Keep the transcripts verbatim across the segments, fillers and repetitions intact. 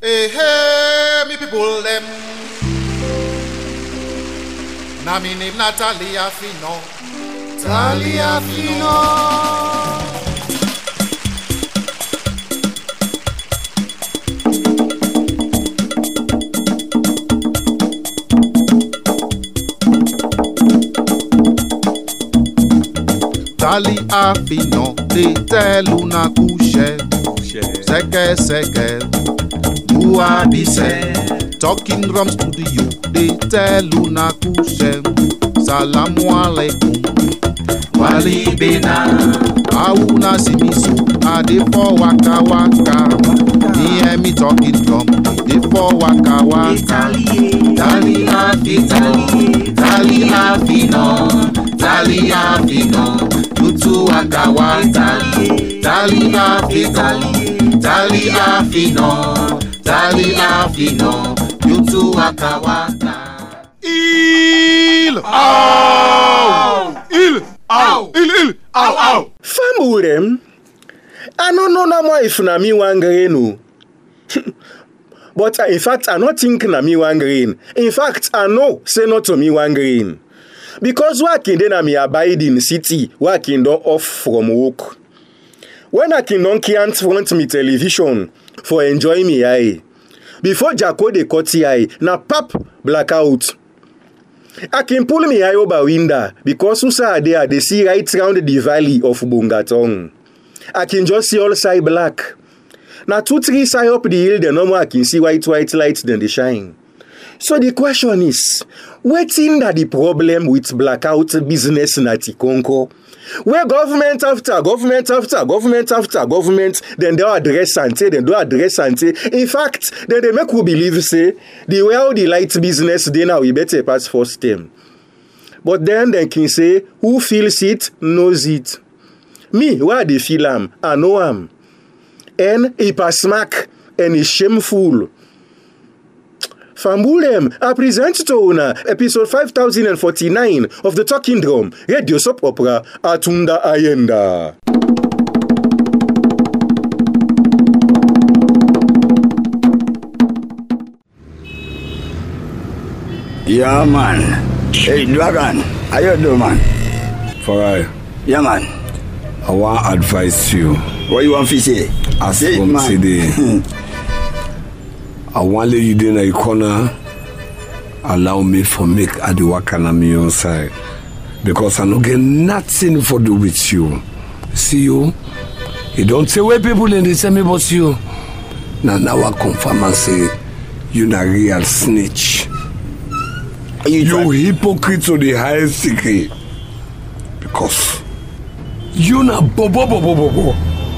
Hey, hey, me people them. Na mi name Natalia Fino. Talia Fino. Talia Fino, te teluna couche. Seke seke. Uabise, talking drum studio, they tell una kushe, salamu alaikum, wali bena, auna simisu, ade for waka waka, me and me talking drum, they for waka waka, tali afino, tali afino, tali afino, tutu waka waka, tali afino, tali afino. Tali afino, yutu waka waka. Il, ow, il, ow, il, il, ow, ow. Famurem, I don't know now if na me wan green. But uh, in fact, I not think na me wan green. In fact, I know say not to me wan green. Because working then I me abide in city, working don off from work. When I can don't can't front me television for enjoy me eye. Before Jacko de cut eye, na pap blackout. I can pull me eye over window because Usa there they see right round the valley of Bungatong. I can just see all side black. Now two three side up the hill, the normal I can see white white lights then they shine. So the question is, what's in that the problem with blackout business in Atikonko? Where government after government after government after government, then they address Sante, then they address Sante. In fact, then they make we believe, say, the well the light business, they now we better pass first term. But then they can say, who feels it, knows it. Me, where they feel am, I know am. And if I smack, and it's shameful. Fambulem, I present to una episode five thousand forty-nine of the Talking Drum, radio soap opera Atunda Ayenda. Yeah, man. Hey, Dragon, how you doing, man? Farai. Yeah, man. I want to advise you. What you want to say? I say from today. I want to you in a corner. Allow me for make Adiwaka na me on side. Because I don't get nothing for do with you. See you? You don't say where people in the same about you. Now now I confirm and say you na real snitch. You, you hypocrite to the highest degree. Because you na bobo bobo bobo.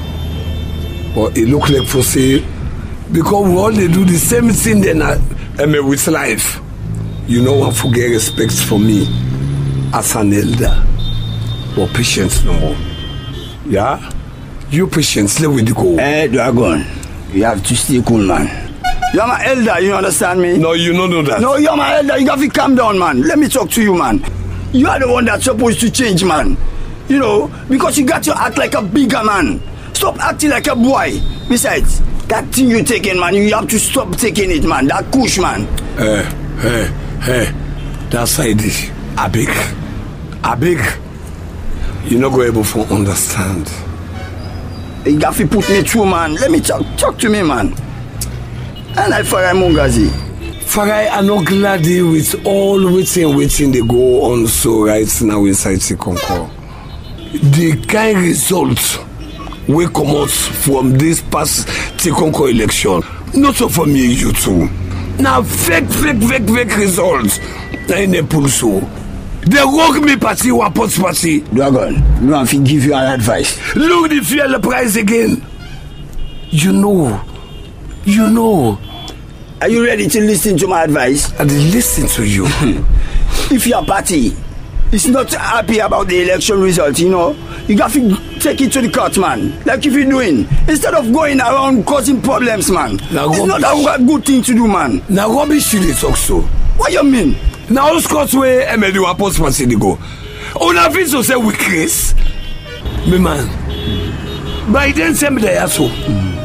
But it look like for say because we all they do the same thing then I, I mean, with life. You know what forget respect for me as an elder. But patience no more. Yeah? You patience, let with the go. Hey, Dragon, you have to stay cool, man. You're my elder, you understand me? No, you don't know that. No, you're my elder, you have to calm down, man. Let me talk to you, man. You are the one that's supposed to change, man. You know, because you got to act like a bigger man. Stop acting like a boy. Besides, that thing you're taking, man, you have to stop taking it, man. That kush, man. Hey, hey, hey. That's how it is. I beg. I beg. You're not going to understand. You got to put me through, man. Let me talk. Talk to me, man. And I Farai Mungazi. Farai, I'm not glad with all waiting, waiting they go on so right now inside Tikonko. The kind results will come out from this past Tikonko election. Not so for me, you too. Now fake, fake, fake, fake results. Now in the pulso. They rock me party or post party. Dragon, no one can give you an advice. Look the fuel price again. You know. You know. Are you ready to listen to my advice? I listen to you. If your party is not happy about the election result, you know, you got to take it to the court, man. Like if you're doing. Instead of going around causing problems, man. Now it's not a good thing to do, man. Now rubbish you talk so. What you mean? Now all Scots way M L U post party they go. On a video say we Chris. Me man. By then same day so.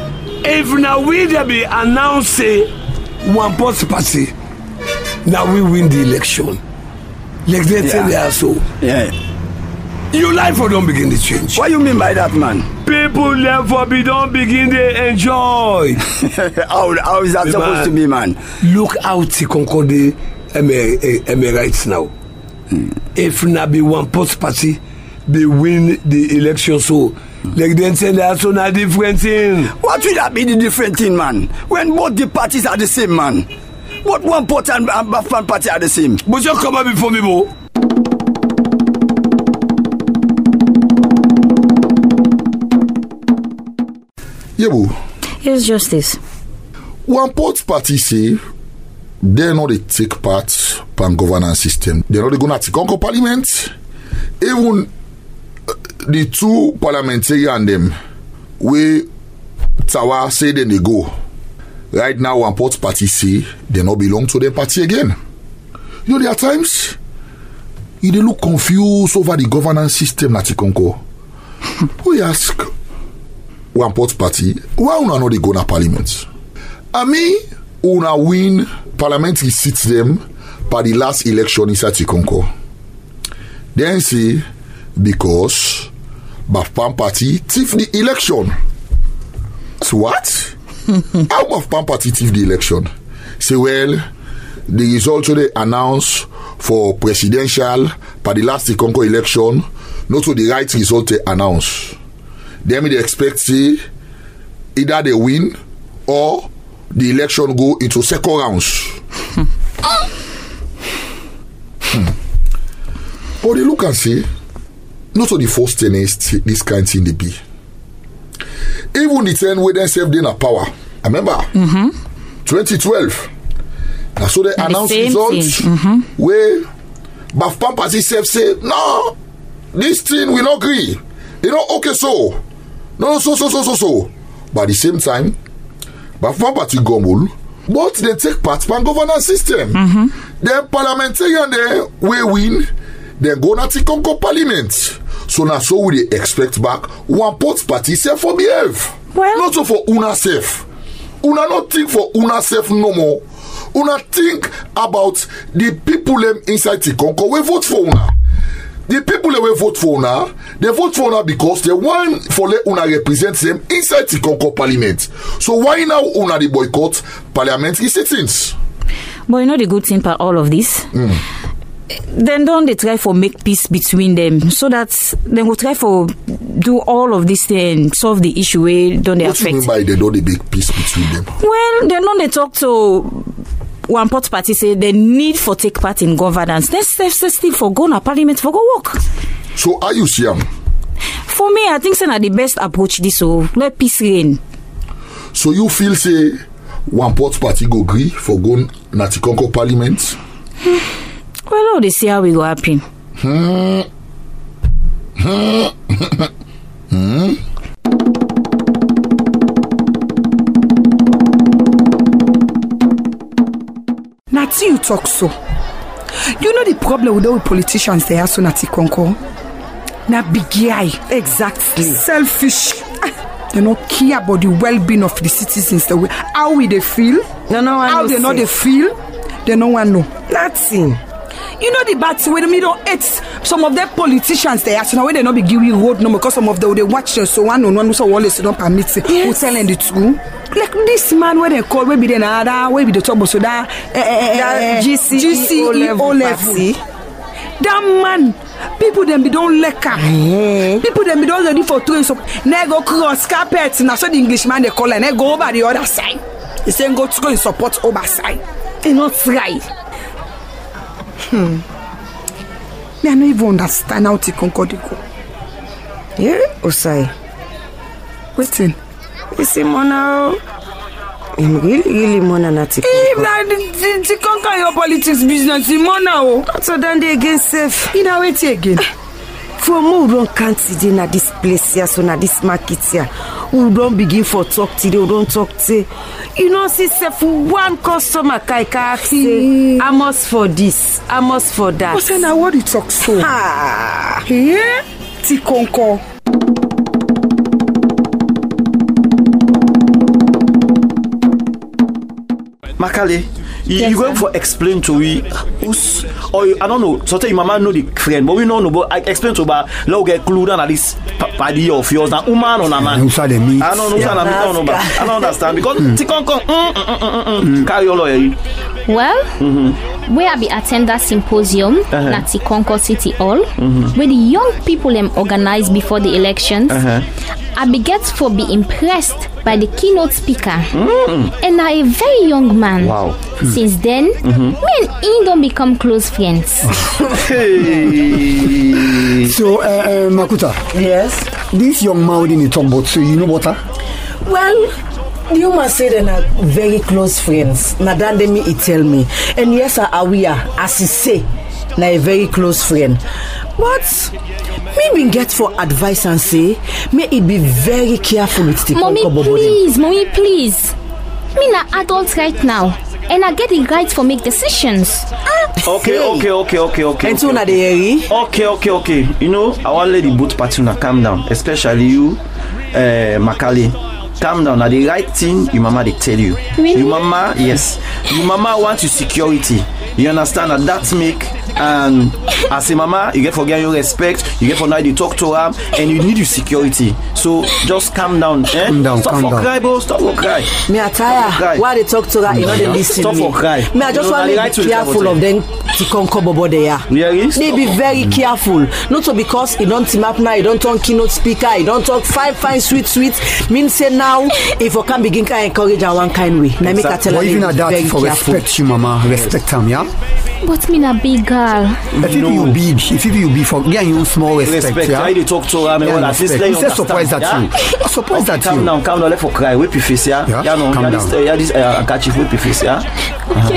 if now we there be announce say one post party, now we win the election. Like they tell you so. Yeah. Your life will don't begin to change. What you mean by that, man? People therefore be don't begin to enjoy. how, how is that Man, supposed to be, man? Look out to conquer the Emirates now. Hmm. If not be one post party, they win the election. So, hmm. like they say that's not a different thing. What will that be the different thing, man? When both the parties are the same, man. What one pot and Bafan party are the same? But you come up before me, bro. Yeah, boo. Here's justice. One pot party say they're not they take part pan governance system. They're not they gonna take on parliament. Even uh, the two parliamentarians and them we Tawa say then they go. Right now, one pot party say they not belong to their party again. You know, there are times you they look confused over the governance system that you can go. We ask one pot party, why una not they go na parliament? I mean, una win parliamentary seats them by the last election inside Tikonko. Then say because Bafan party thief the election. So what? How Bafan party thief the election? Say well, the result they announce for presidential by the last Tikonko election, not to the right result they announce. Then they expect say either they win or the election go into second rounds. hmm. But they look and say, not to the first ten is this kind of thing they be. Even the ten where they serve in a power. I remember mm-hmm. twenty twelve. Now so they announced the results mm-hmm. where Bafan party self say, no, this thing we not agree. You know, okay, so no, so so so so so. But at the same time, Bafan party gomul, but they take part in governance system. Mm-hmm. Then parliamentarian they we win, then go na Tikonko parliament. So now so we expect back one pot party self for behave. Well, not so for una self. Una not think for una self no more. Una think about the people them inside Tikonko we vote for una. The people that will vote for una, they vote for una because they want for let una represent them inside the Tikonko parliament. So why now una the boycott parliamentary sittings? But you know the good thing about all of this? Mm. Then don't they try for make peace between them so that they will try for do all of this thing and solve the issue where don't they what affect? What you mean by they don't they make peace between them? Well, then don't they talk to one pot party say they need for take part in governance. Let's still for go na parliament for go work. So are you Siam? For me, I think it's the best approach this so let peace reign. So you feel say one pot party go agree for go na Tikonko parliament? Well, they see how we go happen. Hmm. Hmm. hmm. Nati, you talk so. You know the problem with all politicians they are so Nati Konko? Na big guy. Exactly. Selfish. They don't care about the well-being of the citizens. The way how we they feel. No, no, I how they know they feel. They no one know. Nothing. You know the bad thing when me don't hate some of the politicians they are so now when they not be giving you road number because some of them they watch them so one on one so always don't permit it. Who telling the truth? Like this man where they call maybe the nada where be the top so that eh, eh, eh, G C E O level. That man, people them be don't like her. People them be don't ready for doing so. They go cross carpet. Now so the Englishman they call and they go over the other side. He saying go to go and support over side. They not try. Hmm. Me I don't even understand how to concord go. Yeah, Osai. Waiting. You see, Mona. I'm really, really Mona not to conquer. To conquer your politics business, Mona. So then they again safe. You know what again? For more who don't can't see na this place here, so na this market here. Who don't begin for talk to, who don't talk to. You know, see, for one customer, Kaika say, I must for this, I must for that. What's now what you talk so? Ah, yeah, Tikonko. Makale, you, Yes, you going sir. for explain to we who's or you- I don't know. So tell your mama know the friend, but we don't know. But I explain to her. Let get clue down at this pa- party of yours. Now, woman or na man. Who saw the meat? I don't know. Yeah. I don't know. But I don't understand because Tikon come. Mm, mm, mm, mm, mm, mm. Carry your lawyer. Well, mm-hmm. where I be attend that symposium uh-huh. at Concord City Hall, mm-hmm. where the young people them organize before the elections. Uh-huh. I be get for be impressed by the keynote speaker, mm. and I a very young man. Wow. Since then, mm-hmm. me and he don't become close friends. Hey. So, uh, uh, Makuta. Yes. This young man in the talk about, so you know what? Huh? Well, you must say they're not very close friends. Now that they me he tell me. And yes, are we are, as he say, na a very close friend. But maybe get for advice and say, may he be very careful with the Mommy, please, mommy, please. Me na adult right now, and I get the right for make decisions. Okay, okay, okay, okay, okay. And so okay, na the area. okay, okay, okay. You know, I want let the both party now calm down, especially you, uh, Makale. Calm down. Now the right thing, your mama they tell you. Really? Your mama, yes. Your mama wants your security. You understand that that make and as a mama, you get for get your respect, you get for now you talk to her, and you need your security. So just calm down. Eh? Calm down, Stop calm for down. cry, bro. Stop for cry. Me a tired. Why they talk to her, you know they listen Stop me. for cry. Me I just You know, want na the to right be way to careful talk of them to come bobo there. Really? They be very careful. Not so because he don't team up now, he don't talk keynote speaker, he don't talk five fine sweet sweet. Mean say now if you can begin to encourage her one kind way. Now make her tell her But they even be at that, very for careful. respect you, mama, respect him, yeah? But me na big girl. If you you big, if you big for, yeah, you small respect, Respect. yeah? How they talk to her, man. Yeah, Well, at least respect. let you He said surprised understand, at yeah? you. Surprised Okay, at calm you. down, calm down. Let for cry. Whip your face, yeah. Yeah, yeah no, calm yeah, down. this, uh, yeah, this uh, handkerchief. Whip your face, yeah. Okay.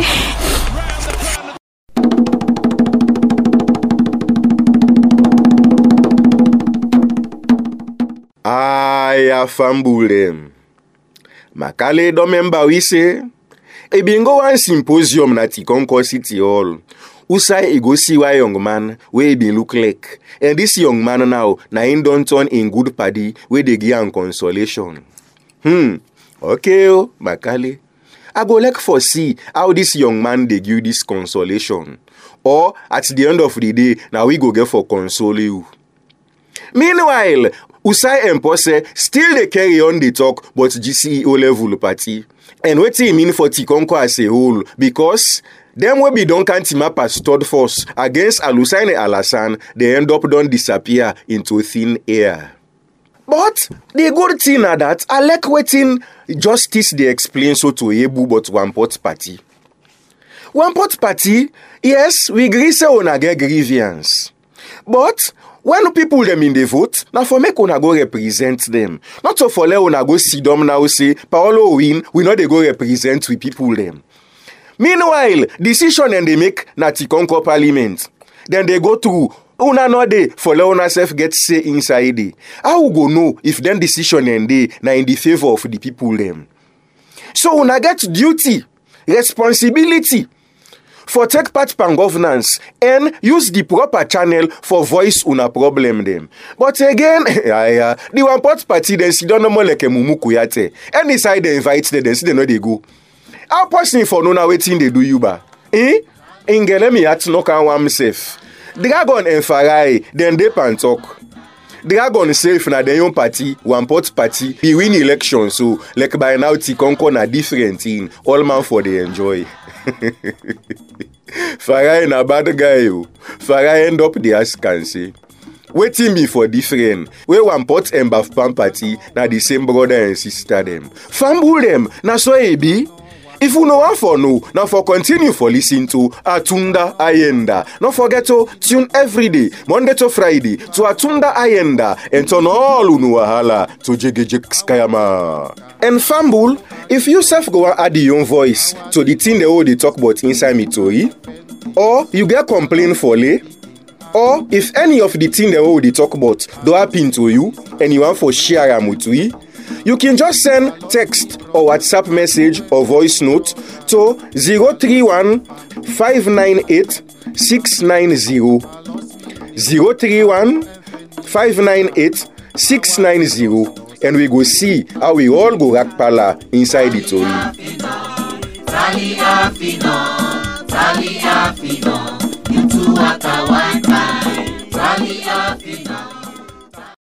Aya fambule dem. Makale don member we say, e bin go one symposium na Concord City Hall. Usai e go see why young man wey e bin look like. And this young man now, na him don turn in good paddy wey dey give am consolation. Hmm, okay oh, Makale. I go like for see how this young man dey give this consolation. Or at the end of the day, now we go get for console you. Meanwhile, Usai and Pose still they carry on the talk but G C E O level party. And what it mean for Tikonko as a whole? Because them will be done can't team up as third force against Alusaine Alassane, they end up don't disappear into thin air. But the good thing are that I like waiting justice they explain so to Ebu but one pot party. One pot party, yes, we agree say una get grievance. But when people them in the vote, now for make una go represent them. Not so for let una go see them now say, Paolo win, we know they go represent we people them. Meanwhile, decision and they make na Tikonko parliament. Then they go through, una no dey for let una self get say inside it. How we go know if then decision and they na in the favor of the people them? So una get duty, responsibility, for take part pan governance and use the proper channel for voice una problem them. But again, yeah, yeah, the one pot party then see don't know more like a mumu kuyate. Any side they invite them, then see they know they go. How person for no na waiting they do you ba? Eh? Ingele me at no can one myself. Dragon and Farai, then they pan talk. Dragon safe na the young party, one pot party, he win election, so like by now Tikonko na different thing, all man for the enjoy. Farai na bad guy yo. Farai end up the ask and say, waiting me for different. We one pot and Baf Pan party, na the same brother and sister them. Famble them, na so e be. If you know one for no, now for continue for listen to Atunda Ayenda. Don't forget to tune every day, Monday to Friday, to Atunda Ayenda and turn all unuahala to Jegejek Skayama. And Fambul, if you self go and add your own voice to the thing they all they talk about inside me to or you get complaint for lay, or if any of the thing they all they talk about do happen to you and you want for share am with we, you can just send text or WhatsApp message or voice note to zero three one five nine eight six nine zero zero three one five nine eight six nine zero and we go see how we all go rack pala inside the story. Tally Afidon, Tally Afidon, you two at a one time. Tally Afidon.